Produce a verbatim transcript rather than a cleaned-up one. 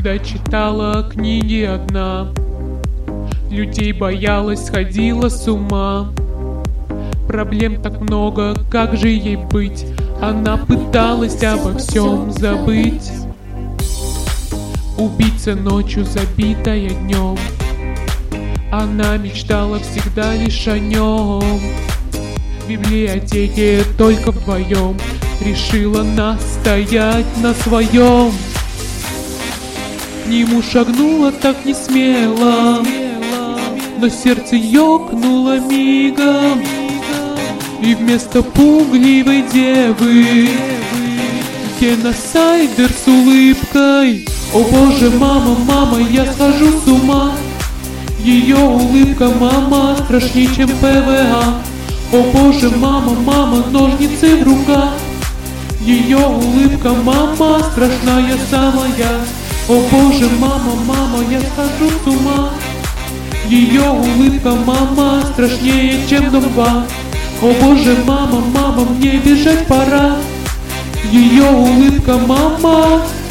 когда читала книги одна, людей боялась, сходила с ума. Проблем так много, как же ей быть? Она пыталась обо всем забыть. Убийца ночью, забитая днем, она мечтала всегда лишь о нем. В библиотеке только вдвоем решила настоять на своем. К нему шагнула так не смело, но сердце ёкнуло мигом, и вместо пугливой девы геноцайдер с улыбкой. О боже, мама, мама, я схожу с ума. Ее улыбка, мама, страшнее, чем ПВА. О боже, мама, мама, ножницы в руках. Ее улыбка, мама, страшная самая. О боже, мама, мама, я схожу с ума. Ее улыбка, мама, страшнее, чем дом два. О боже, мама, мама, мне бежать пора. Ее улыбка, мама,